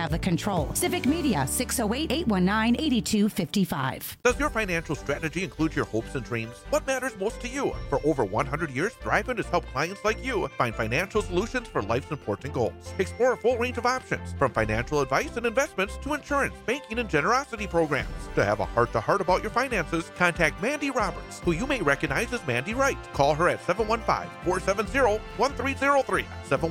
have the control. Civic Media, 608-819-8255. Does your financial strategy include your hopes and dreams? What matters most to you? For over 100 years, Thriven has helped clients like you find financial solutions for life's important goals. Explore a full range of options, from financial advice and investments to insurance, banking, and generosity programs. To have a heart-to-heart about your finances, contact Mandy Roberts, who you may recognize as Mandy Wright. Call her at 715-470-1303.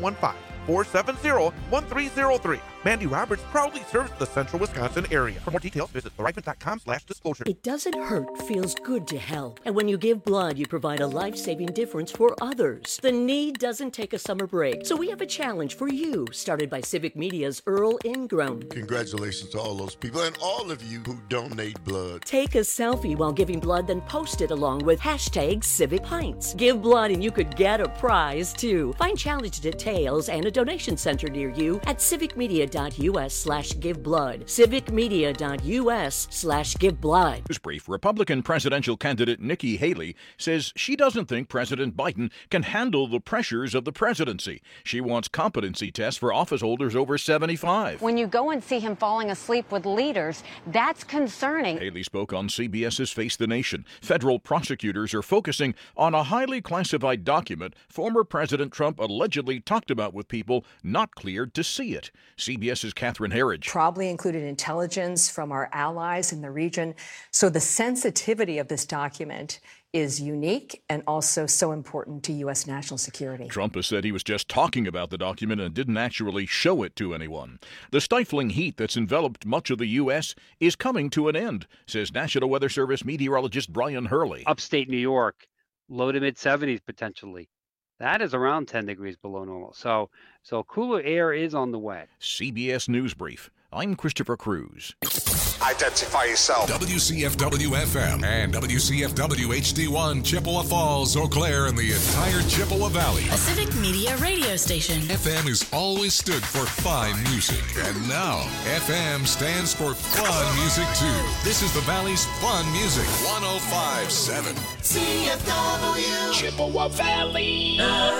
715-470-1303. Mandy Roberts proudly serves the central Wisconsin area. For more details, visit thriven.com/disclosure. It doesn't hurt, feels good to help. And when you give blood, you provide a life-saving difference for others. The need doesn't take a summer break. So we have a challenge for you, started by Civic Media's Earl Ingram. Congratulations to all those people and all of you who donate blood. Take a selfie while giving blood, then post it along with #CivicPints. Give blood and you could get a prize, too. Find challenge details and a donation center near you at civicmedia.us/giveblood. civicmedia.us/giveblood. News brief. Republican presidential candidate Nikki Haley says she doesn't think President Biden can handle the pressures of the presidency. She wants competency tests for office holders over 75. When you go and see him falling asleep with leaders, that's concerning. Haley spoke on CBS's Face the Nation. Federal prosecutors are focusing on a highly classified document former President Trump allegedly talked about with people not cleared to see it. CBS's Catherine Herridge. Probably included intelligence from our allies in the region. So the sensitivity of this document is unique and also so important to U.S. national security. Trump has said he was just talking about the document and didn't actually show it to anyone. The stifling heat that's enveloped much of the U.S. is coming to an end, says National Weather Service meteorologist Brian Hurley. Upstate New York, low to mid-70s potentially. That is around 10 degrees below normal. So cooler air is on the way. CBS News Brief. I'm Christopher Cruz. Identify yourself. WCFW-FM and WCFW-HD1, Chippewa Falls, Eau Claire, and the entire Chippewa Valley. A Civic Media radio station. FM has always stood for fine music. And now, FM stands for fun music, too. This is the Valley's fun music. 105.7. CFW. Chippewa Valley.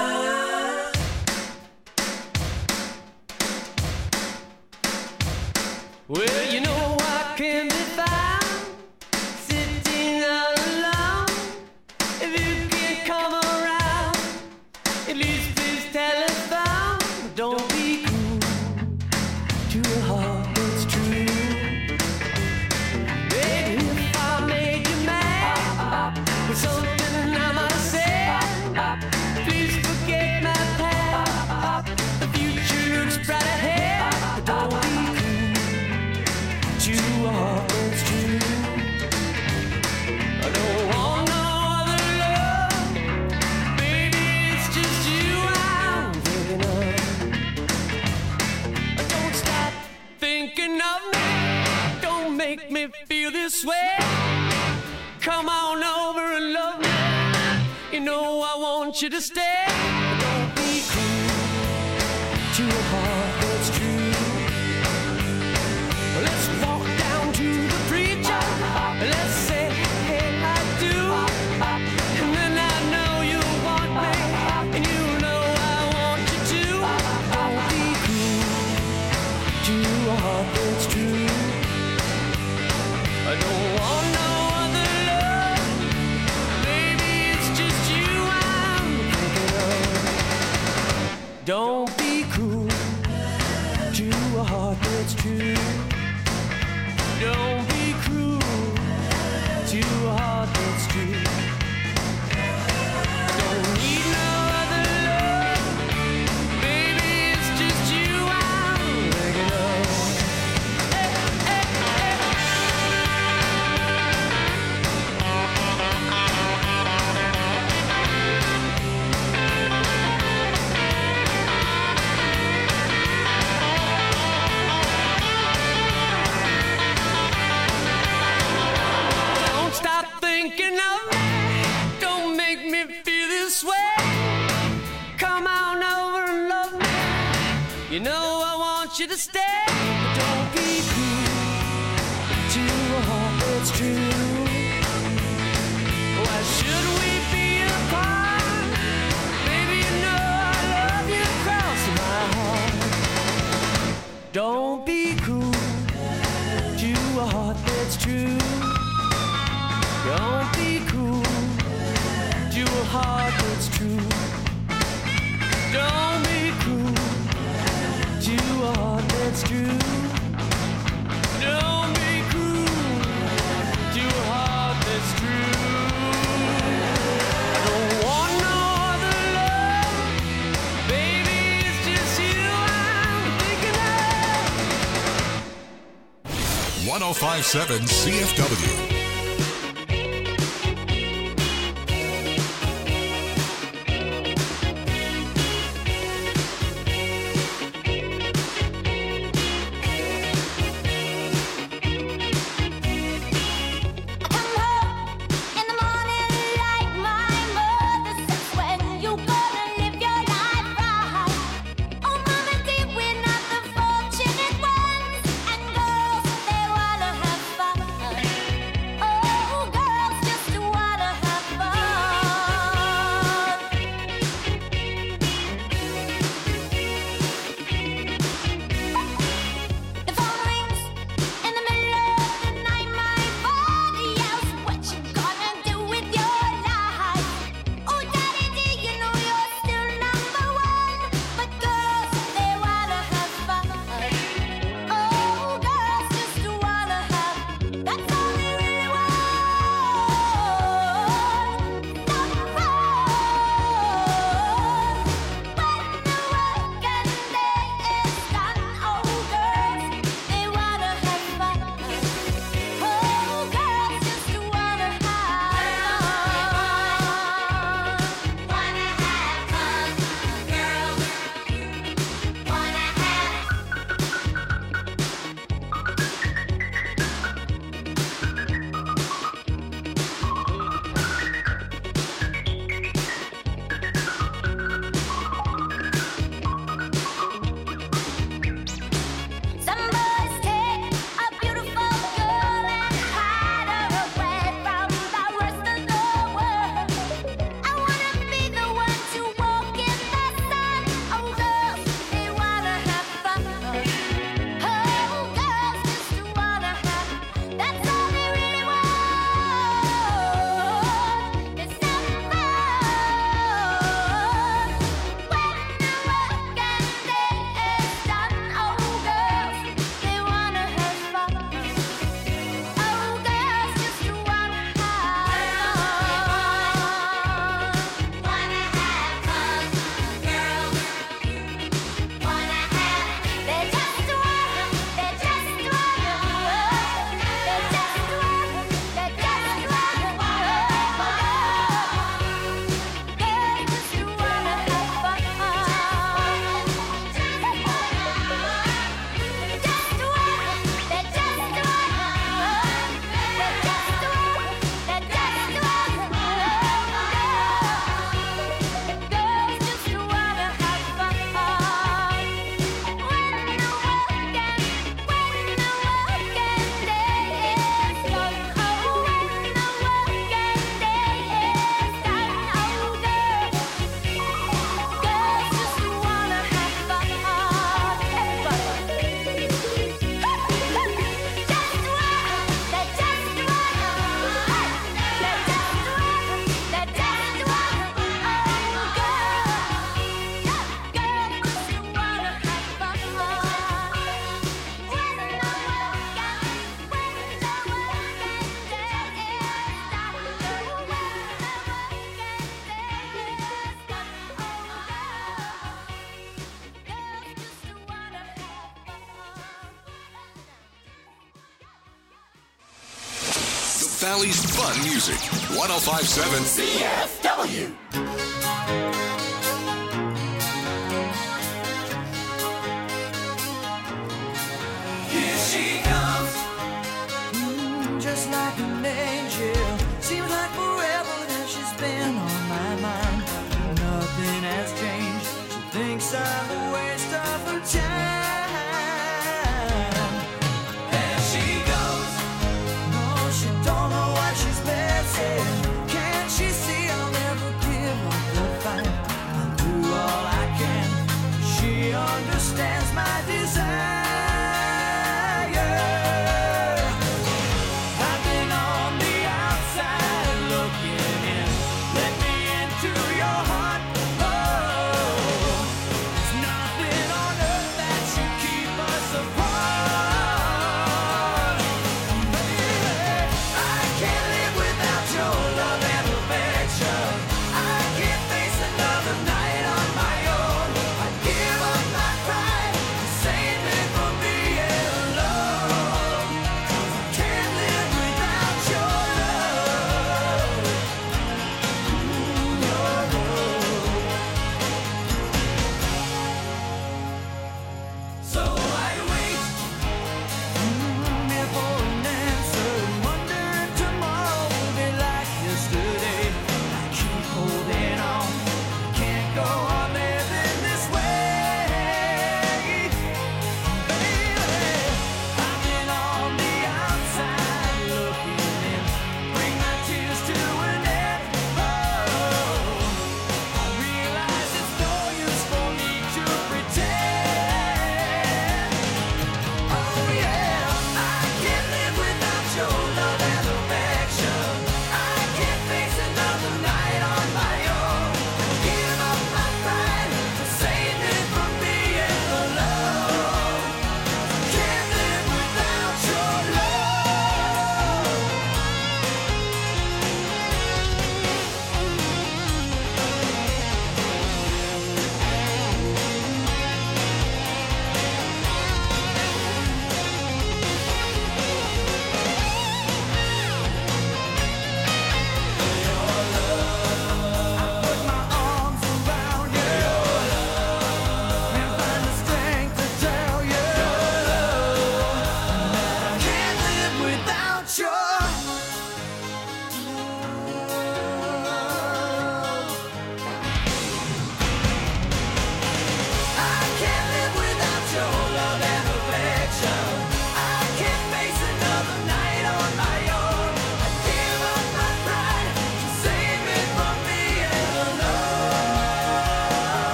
Well, you know I can be found sitting all alone. If you can't come around, at least please telephone. Don't be cruel to a heart that's true. Baby, if I made you mad with something I might say, please forget my past. The future looks bright ahead. Don't be you are it's true. I don't want no other love. Baby, it's just you I'm thinking of. Don't stop thinking of me. Don't make me feel this way. Come on over and love me. You know I want you to stay. Don't be cruel to a heart that's true. Let's walk down to the preacher. Let's say, hey, I do. And then I know you want me. And you know I want you to. Don't be cruel to a heart that's true. I don't want no other love. Baby, it's just you I'm thinking of. Don't be cruel to a heart that's true. Don't be cruel to a heart that's true. Don't need no other love. Baby, it's just you I'm thinking of. Thinking of me, don't make me feel this way. Come on over and love me. You know I want you to stay. Don't be cruel to a heart that's true. Why should we be apart? Baby, you know I love you across my heart. Don't be cruel to a heart that's true. Don't be cruel to a heart that's true. Don't be cruel to a heart that's true. Don't be cruel to a heart that's true. I don't want no other love, baby, it's just you I'm thinking of. 105.7 CFW. Valley's fun music. 105.7 CFW. Here she comes, just like an angel. Seems like forever that she's been on my mind. Nothing has changed. She thinks I'm a waste of her time. There she goes. No, she don't know what she's missing. Can't she see I'll never give up the fight? I'll do all I can. She understands my desire.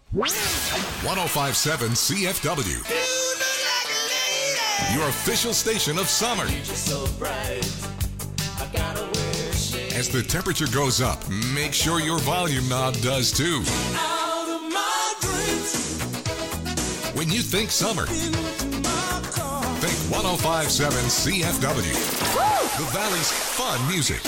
1057 CFW. Your official station of summer. As the temperature goes up, make sure your volume knob does too. When you think summer, think 1057 CFW. The Valley's fun music.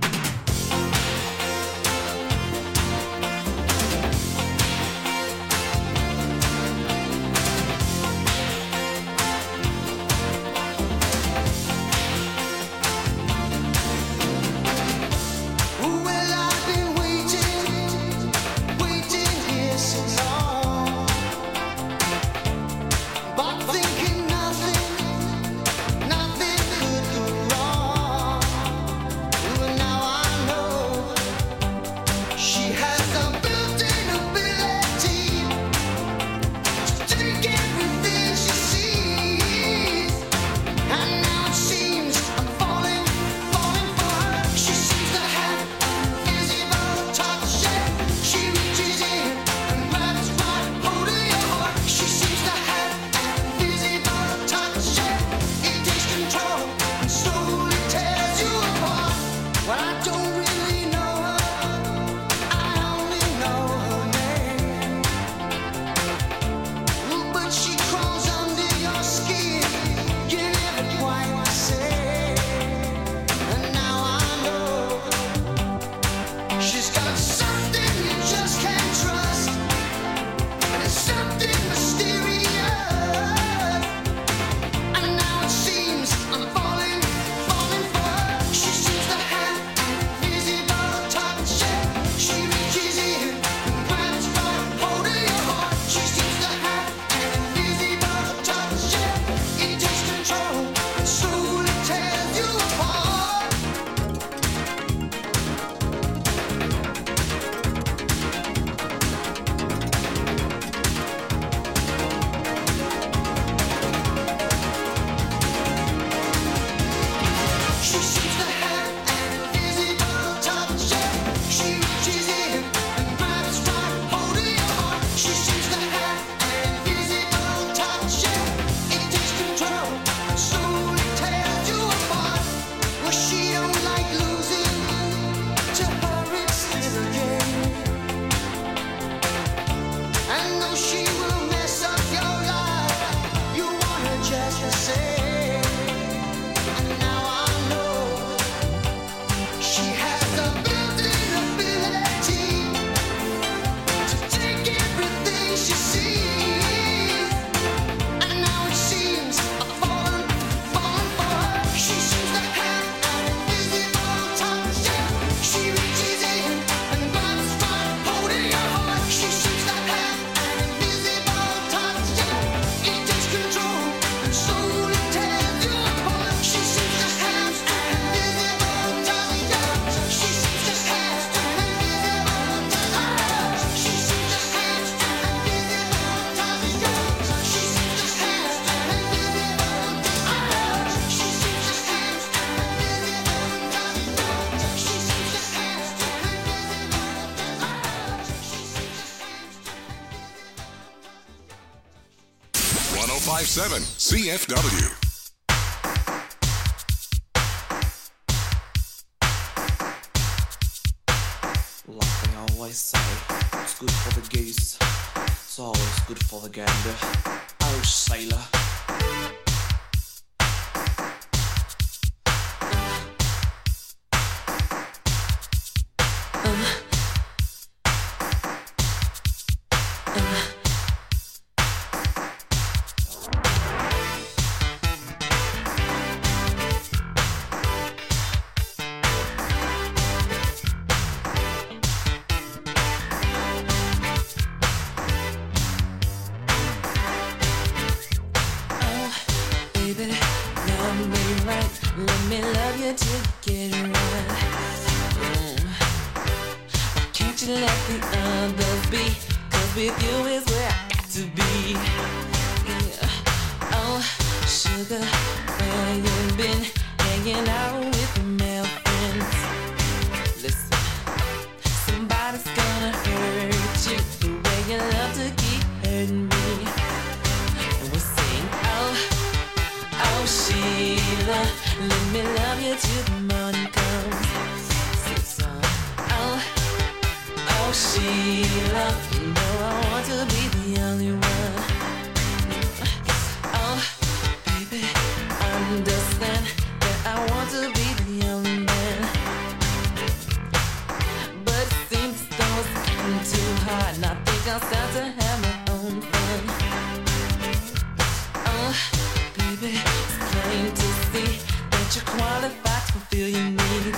CFW. Like they always say, it's good for the geese, it's always good for the gander. Oh, sailor. Let me love you till you get it right. Why can't you let the others be? 'Cause with you is where I got to be. Yeah. Oh, sugar, where you been? Hanging out with your male friends. Listen, somebody's gonna hurt you the way you love to avoiding me. And we sing, oh, oh Sheila, let me love you till the morning comes. Sing song, oh, oh Sheila, you know I want to be the only one. Oh, baby, understand that I want to be the only man. But it seems as though it's getting too hard, and I think I'll start to have my own fun. Oh, baby, it's plain to see that you're qualified to fulfill your needs.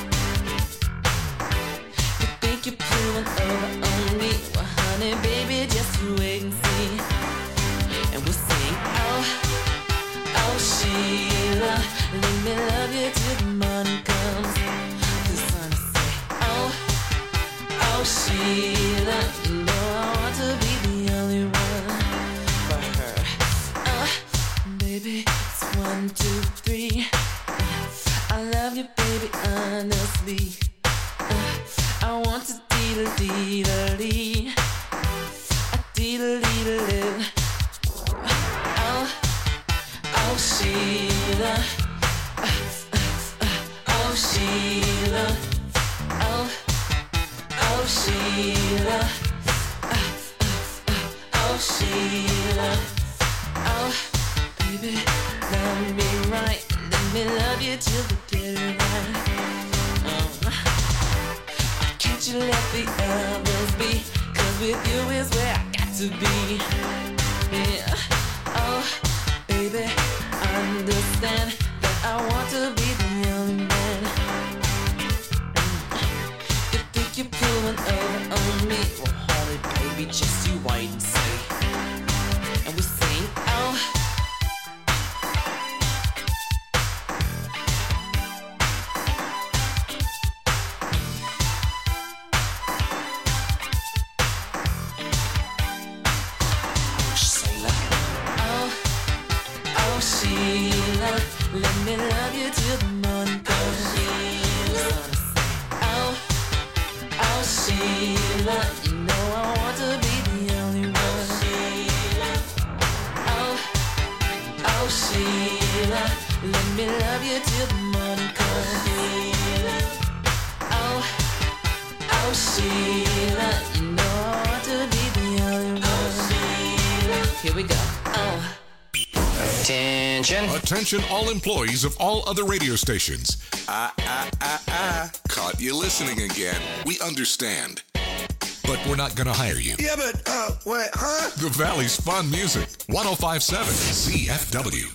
You think you're pulling over on me? Well, honey, baby, just you wait and see. And we'll sing, oh, oh Sheila, let me love you till the morning comes. The sun will say, oh, oh Sheila, you know I want to be the only one for her. Baby, it's 1, 2, 3. I love you, baby, honestly. I want to dee-da-dee-da-dee, dee-da-dee-da-dee. Oh, oh Sheila, oh Sheila, oh, oh Sheila, oh Sheila, oh baby, love me right, let me love you till the dead of night. Can't you let the others be? 'Cause with you is where I got to be. Yeah. Oh, baby, understand that I want to be the only man. You think you're pulling over on me? Well, honey, baby, just you wait and see. And we sing, oh, Sheila, let me love you till the morning comes. Oh, oh Sheila, you know I want to be the only one. Oh, oh Sheila, let me love you till the morning comes. Oh, oh Sheila, you know I want to be the only one. Here we go. Oh. Attention. Attention all employees of all other radio stations. Caught you listening again. We understand. But we're not going to hire you. Yeah, but, what, huh? The Valley's Fun Music. 105.7 CFW.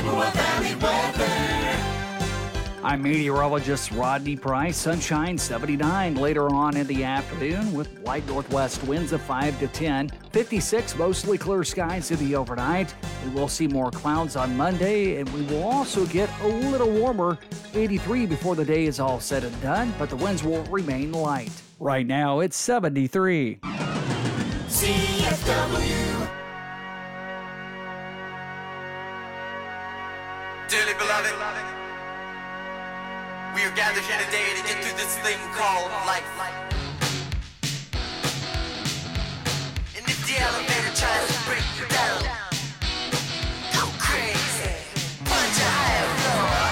Chippewa Valley weather. I'm meteorologist Rodney Price. Sunshine 79 later on in the afternoon with light northwest winds of 5 to 10. 56 mostly clear skies in the overnight. We will see more clouds on Monday, and we will also get a little warmer, 83 before the day is all said and done, but the winds will remain light. Right now it's 73. CFW. Dearly beloved, we are gathered here today to get through this thing called life. And if the elevator tries to break you down, go crazy, punch a higher floor.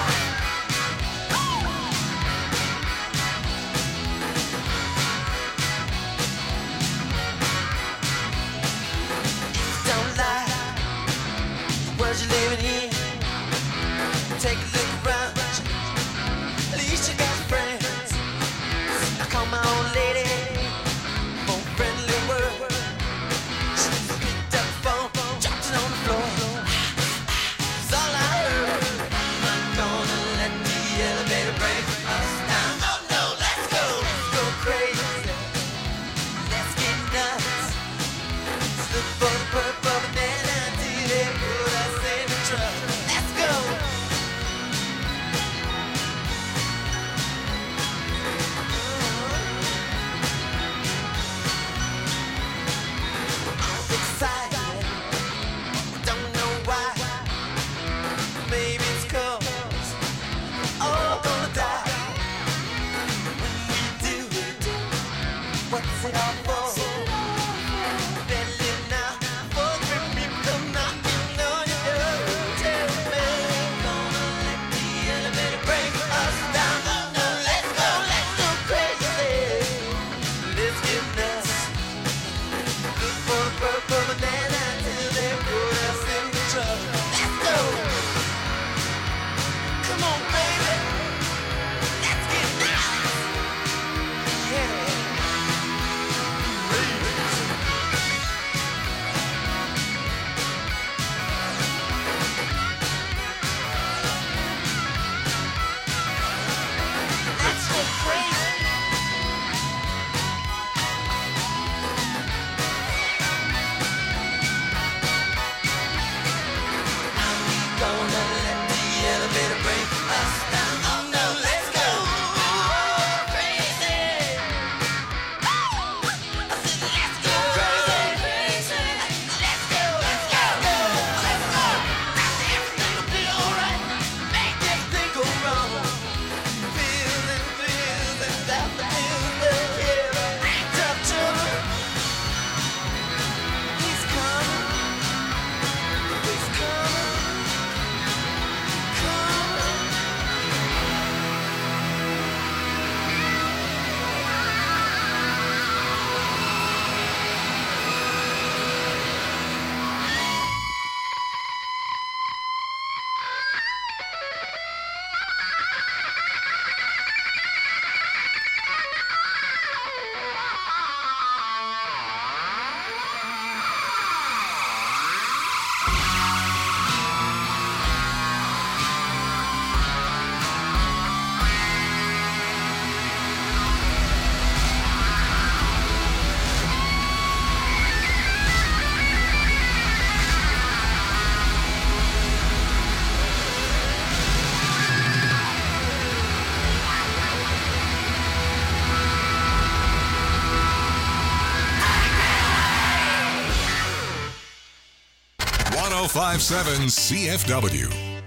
Don't lie, the world you're living in. Take a look around. At least you got friends. I call my old lady for a friendly word. She picked up the phone, dropped it on the floor. That's all I heard. I'm not gonna let the elevator break us down. Oh no, let's go crazy. Let's get nuts. Let's look for the purple banana until they put us in the truck. Let's go. Excited, don't know why. Maybe it's 'cause all gonna die. When we do, what's it all for? Better live now, for the people knocking on your door. Tell me, gonna let the elevator break us down. Oh no, let's go crazy. Let's get nuts. Look for the purple banana till they put us in the truck. Let's go. Come on, baby. Let's get nuts. Yeah. Let's go crazy. Gonna let the elevator break us down. Oh no, let's go crazy. I said let's go crazy. Let's go. Everything will be alright. Make everything go wrong. Feeling without the tough trouble. He's coming. He's coming. .057 CFW.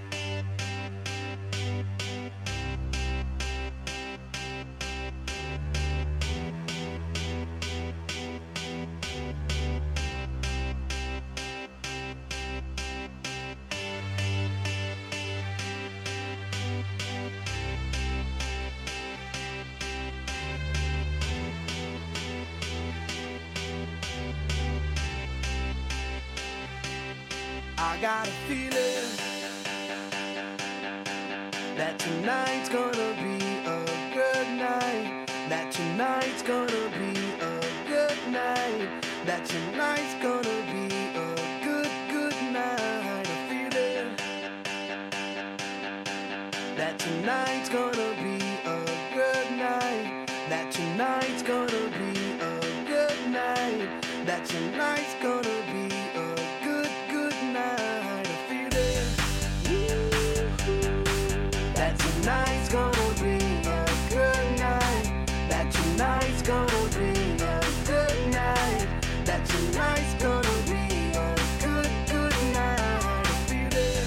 I got a feeling that tonight's gonna be a good night. That tonight's gonna be a good night. That tonight's gonna be a good night. A feeling that tonight's gonna be a good night, that tonight's gonna be a good night, that tonight's gonna be a good, good night. I feel it. That tonight's gonna be a good night, that tonight's gonna be a good night, that tonight's gonna be a good, good night. I feel it.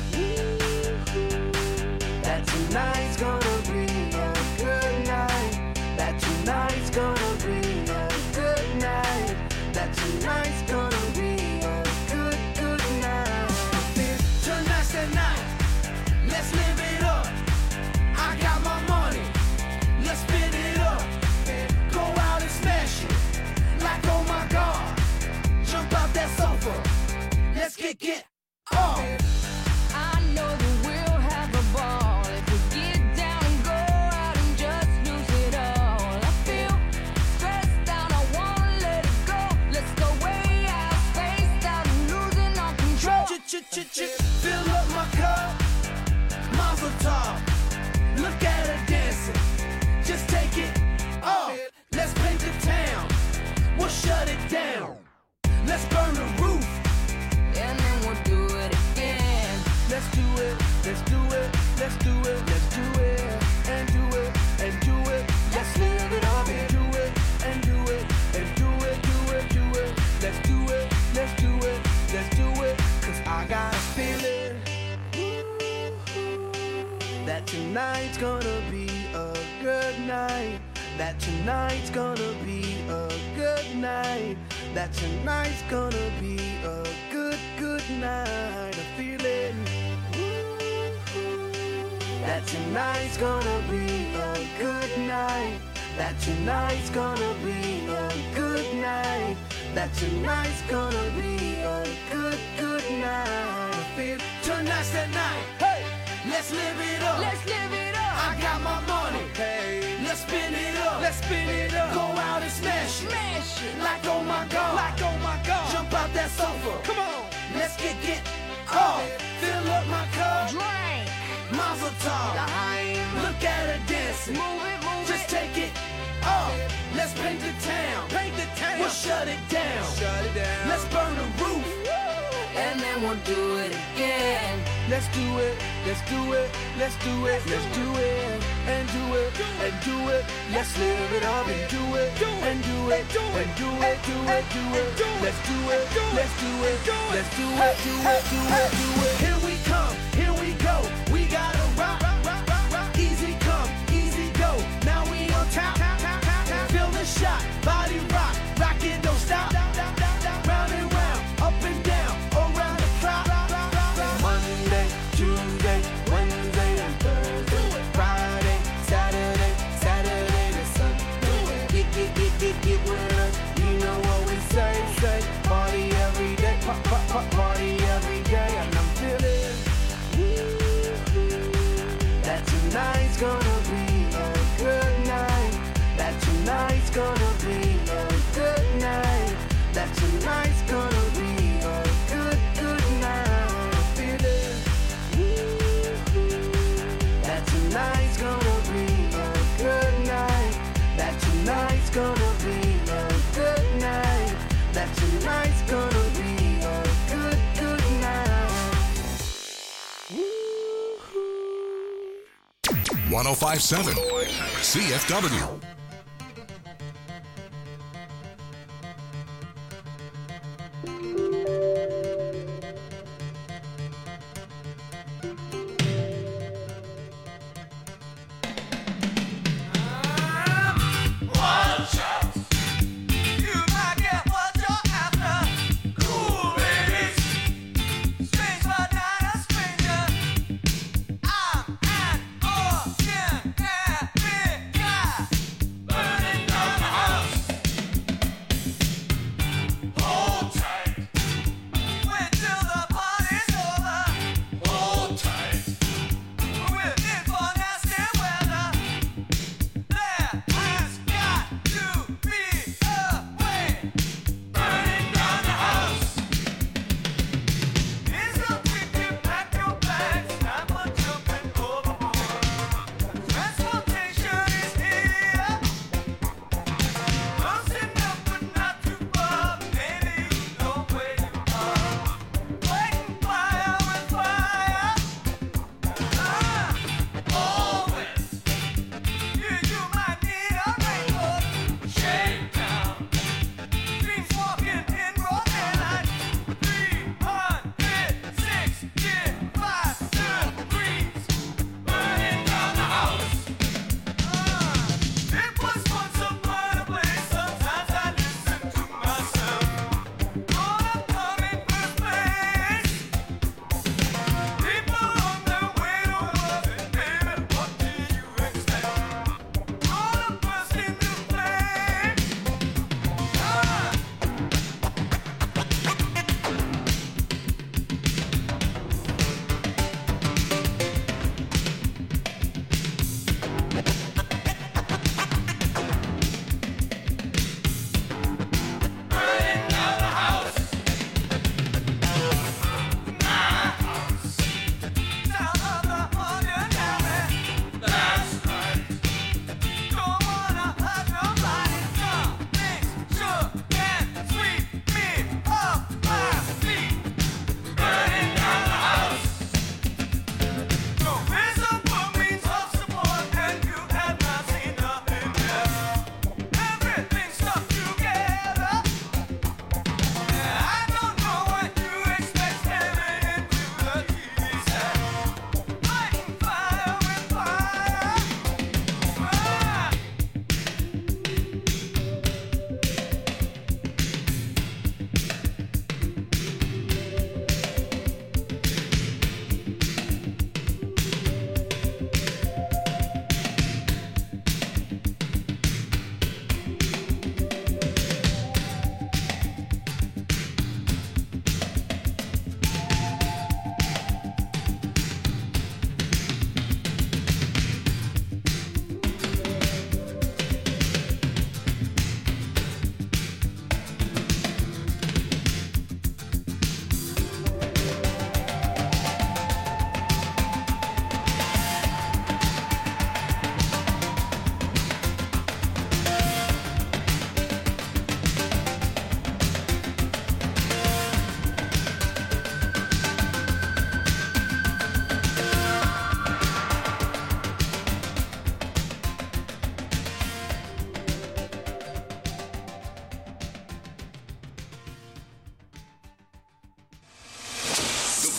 That tonight's gonna be a good night, that tonight's gonna be a good night, that tonight's gonna be a good, good night. Tonight's the night, let's live it up. I got my money, let's spin it up. Go out and smash it, like oh my god. Jump out that sofa, let's kick it off. I know that we'll have a ball if we get down and go out and just lose it all. I feel stressed out, I wanna let it go. Let's go way out, spaced out, and losing all control. Fill up my cup, Mazel tov. Look at her dancing, just take it off. Let's paint the town, we'll shut it down. Let's burn the roof, and then we'll do it again. let's do it, let's do it, let's do it, let's do it, and do it, and do it. Let's live it up and do it, and do it, and do it, do it, do it. Let's do it, let's do it, let's do it. Cause I got a feeling that tonight's gonna be a good night, that tonight's gonna be a good night, that tonight's gonna be a good, good night. I feel it. That tonight's gonna be a good night, that tonight's gonna be a good night, that tonight's gonna be a good, good night. I feel tonight's the night. Hey, let's live it up. Let's live it up. I got my money. Hey, let's spin it up. Let's spin it up. Go out and smash it. Smash it. Like oh my god. Like oh my god. Jump out that sofa. Come on. Let's kick it off. Fill up my cup. Drink. Mazel tov. Look at her dancing. Move it, move Just it. take it off. Let's paint the town. Paint the town. We'll shut it down. Shut it down. Let's burn the roof. And then we'll do it again. Let's do it, let's do it, let's do it, let's do it, and do it, and do it. Let's live it up and do it, and do it, and do it, do it, do it. Let's do it, let's do it, let's do it, do it, do it, do it. Here we come, here we go. We gotta rock, rock, rock, rock. Easy come, easy go. Now we on top, feel the shot, body rock, rock it, don't stop. Round and round, up and down, around the clock. Monday, Tuesday, Wednesday, and Thursday, Friday, Saturday, Saturday to Sunday. Get with us, you know what we say. Party every day, party every day, and I'm feeling that tonight's gonna be a good night, that tonight's gonna be a good night, that tonight's gonna be a good, good night. I feel it. That tonight's gonna be a good night, that tonight's gonna be a good night, that tonight's gonna be a good, good night. 1057 CFW.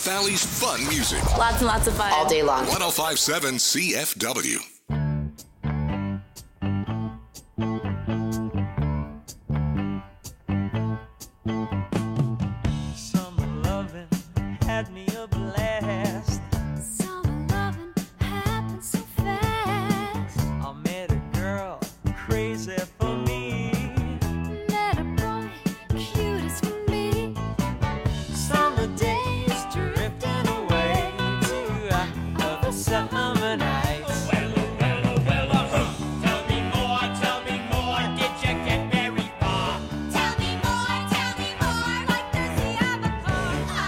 Valley's fun music. Lots and lots of fun. All day long. 105.7 CFW. Summer loving had me a blast. Summer loving happened so fast. I met a girl crazy for me. Met a boy cute as can be. Summer days drifting away to other summer nights. Tell me more, did you get very far? Tell me more, like does he have a car?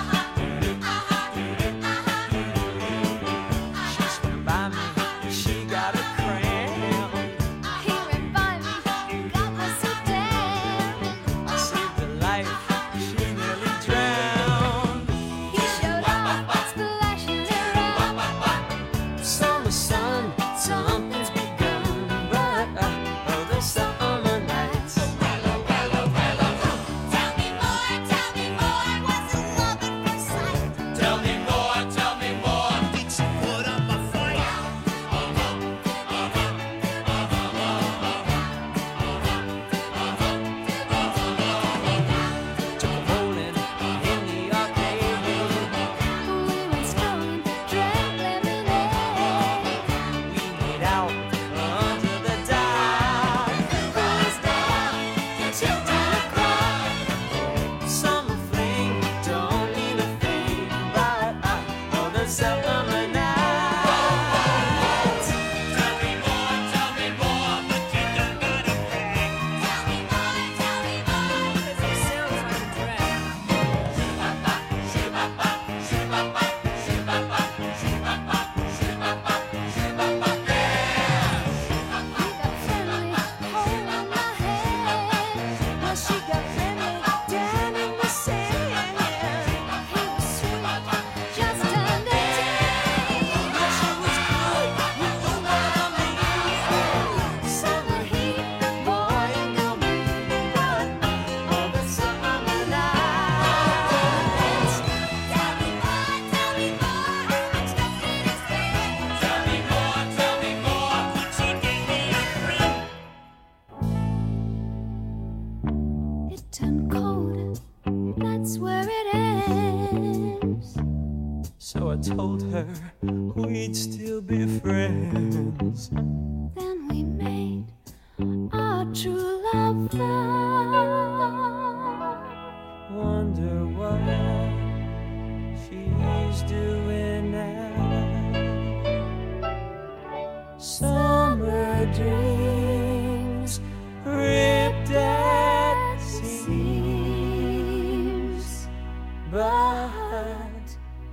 She swam by me, she got a cramp. He ran by me, got me so damn. I saved her life, she nearly drowned. He showed up, splashing around. Summer sun, something's begun, but other summer nights. Tell me more, was it love at first sight? Tell me more, did she put up a fight? Took a bowling in the arcade. We went strolling, drank lemonade. We made out under the dark. Cruised down till 10 o'clock. Summer fling don't mean a thing, but other summer nights. Tell me more, but you don't gotta brag. Tell me more, 'cause it sounds like a drag. She got friendly, down in the sand. He was sweet, just under 10. She was good, you know what I mean. Summer heat, boy and girl meet, but all the summer nights. Tell me more, I'm stuck in his bed. Tell me more, could she give me a ring? It turned cold, that's where it ends. So I told her we'd still be friends. Then we made our true love vow. Wonder what she's doing now. Summer dreams ripped at seams, but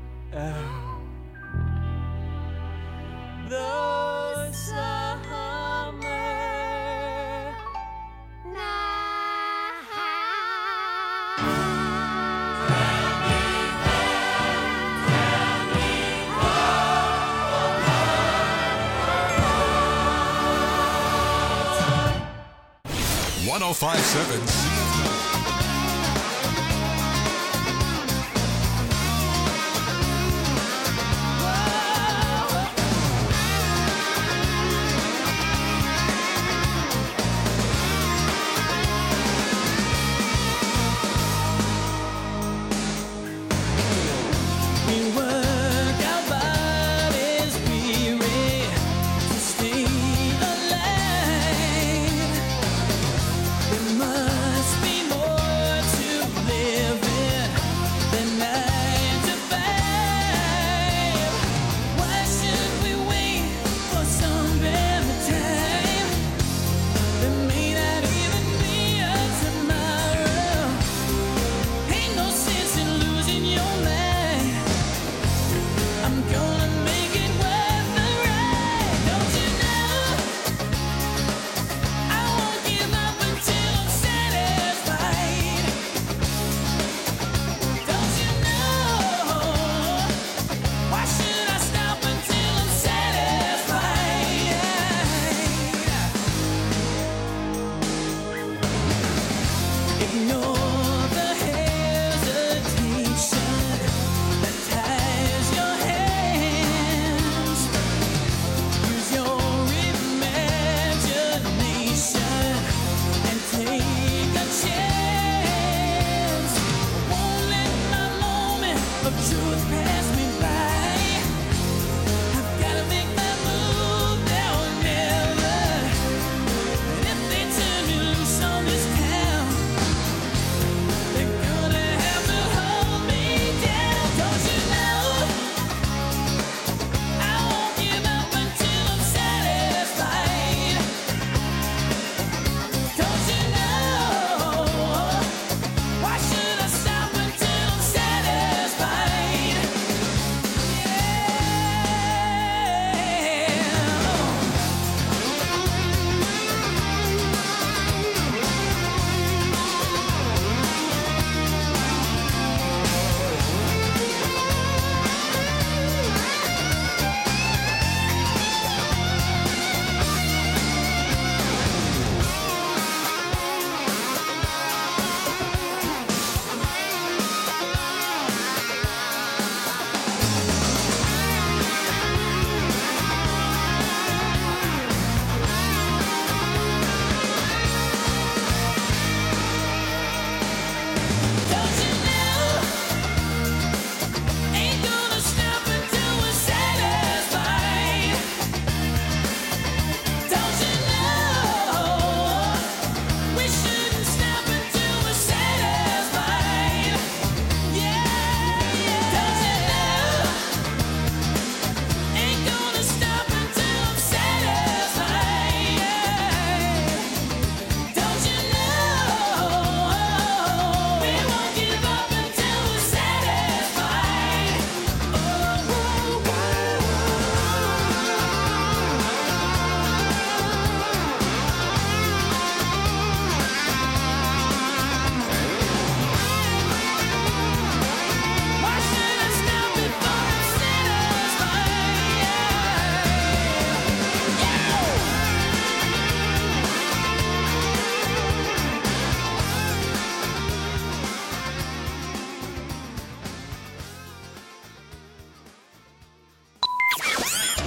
those summer nights. 105.7 we work our bodies weary to stay alive. We must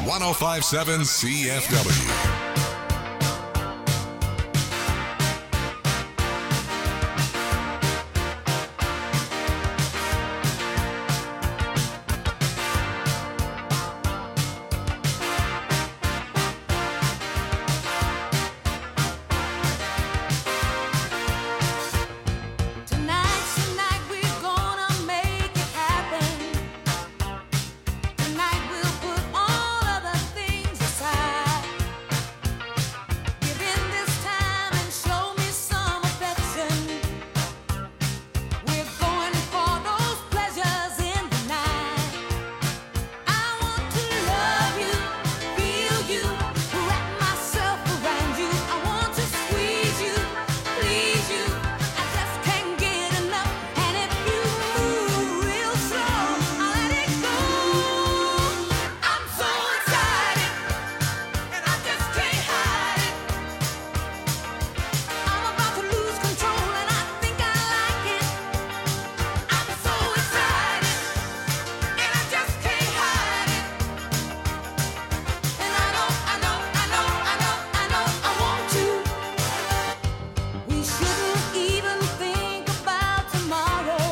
1057 CFW. Tonight we're gonna make it happen. Tonight we'll put all of the things aside. Give in this time and show me some affection. We're going for those pleasures in the night. I want to love you, feel you, wrap myself around you. I want to squeeze you, please you. I just can't get enough. And if you move real slow, I'll let it go. I'm so excited, and I just can't hide it. I'm about to lose control, and I think I like it. I'm so excited, and I just can't hide it. And I know I want to. We shouldn't even think about tomorrow.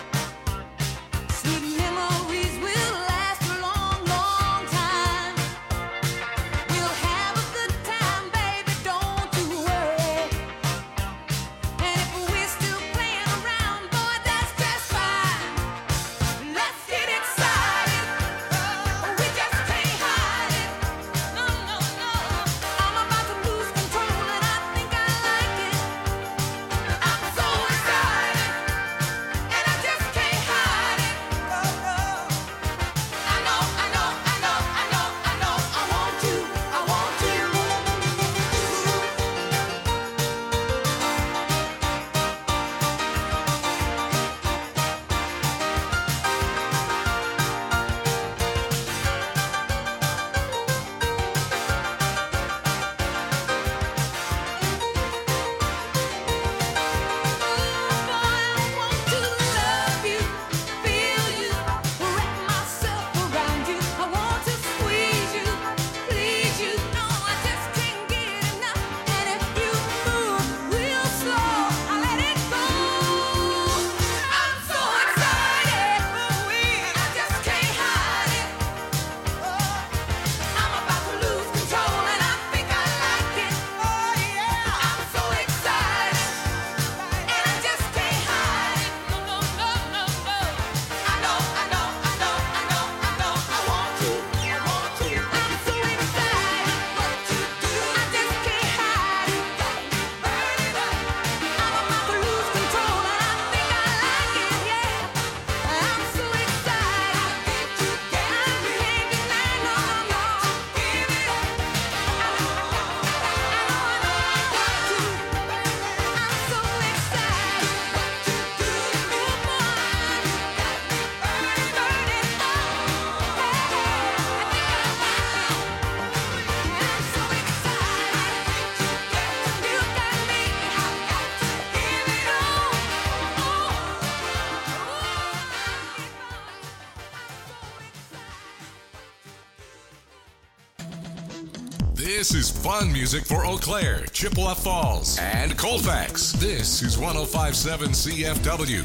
Sweet memories will last a long, long time. We'll have a good time, baby, don't you worry. And if we're still playing around, boy, that's just fine. Let's get excited. We just can't hide it. No. I'm about to lose control, and I think I like it. I'm so excited, and I just can't hide it. I know I want to. Love you, feel you, wrap myself around you. I want to squeeze you, please you. No, I just can't get enough. And if you move real slow, I'll let it go. I'm so excited, and I just can't hide it. I'm about to lose control, and I think I like it. I'm so excited, and I just can't hide it. No. I know I want to. I'm so excited, what you do, I just can't hide it. I'm about to lose control, and I think I like it, yeah. I'm so excited, I can't deny, no. Give it up. I know I want to. I'm so excited, what you do, This is fun music for Eau Claire, Chippewa Falls, and Colfax. This is 1057 CFW.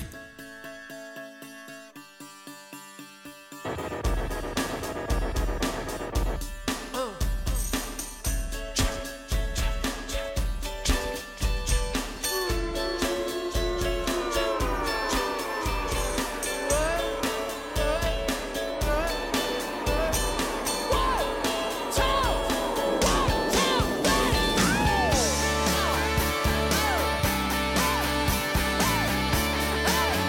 Hey!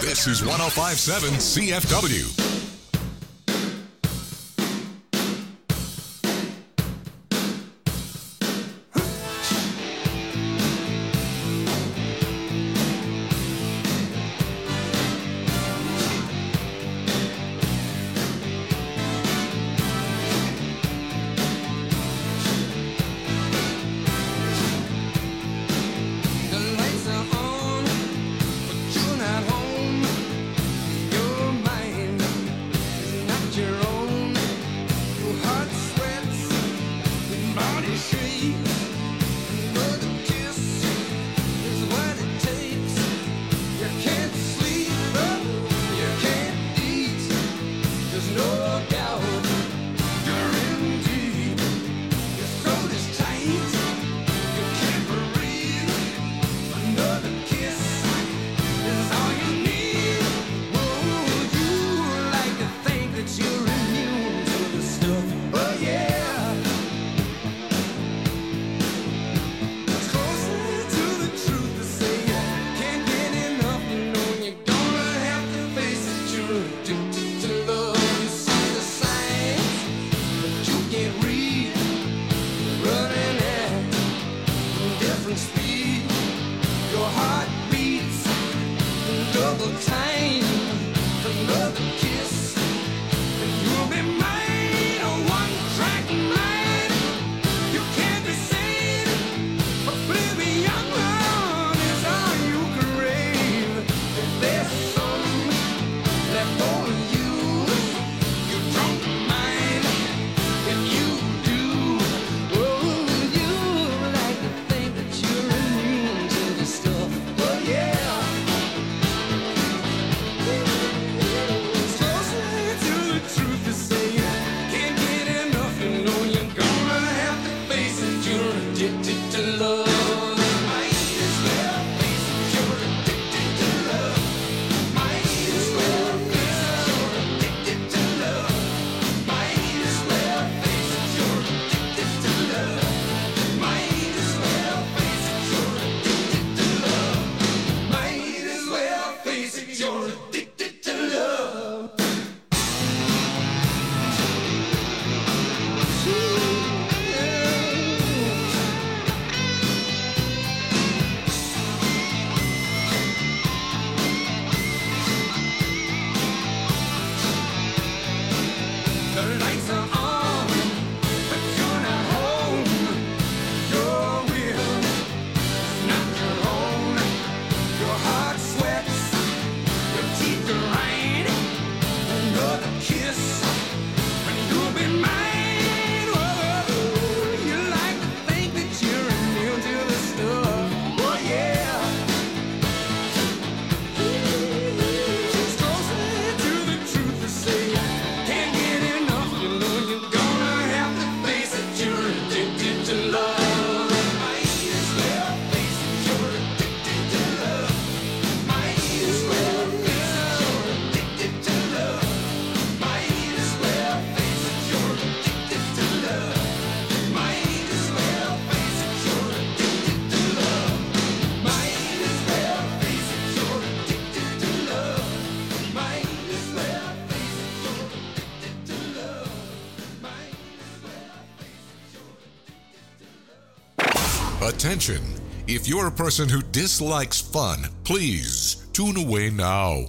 This is 105.7 CFW. Attention! If you're a person who dislikes fun, please tune away now.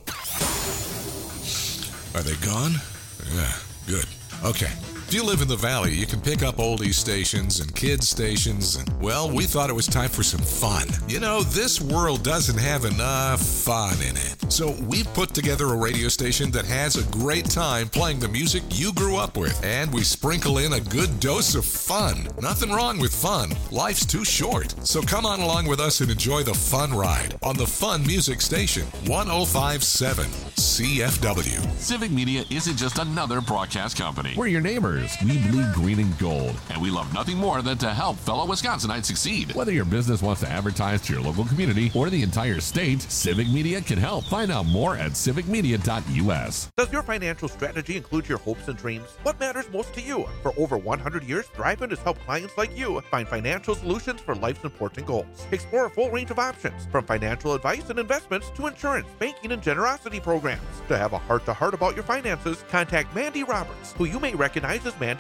Are they gone? Yeah, good. Okay. If you live in the Valley, you can pick up oldies stations and kids stations, and, well, we thought it was time for some fun. You know, this world doesn't have enough fun in it. So we've put together a radio station that has a great time playing the music you grew up with, and we sprinkle in a good dose of fun. Nothing wrong with fun. Life's too short. So come on along with us and enjoy the fun ride on the Fun Music Station, 105.7 CFW. Civic Media isn't just another broadcast company. We're your neighbors. We bleed green and gold. And we love nothing more than to help fellow Wisconsinites succeed. Whether your business wants to advertise to your local community or the entire state, Civic Media can help. Find out more at civicmedia.us. Does your financial strategy include your hopes and dreams? What matters most to you? For over 100 years, Thrivein has helped clients like you find financial solutions for life's important goals. Explore a full range of options, from financial advice and investments to insurance, banking, and generosity programs. To have a heart-to-heart about your finances, contact Mandy Roberts, who you may recognize as Mandy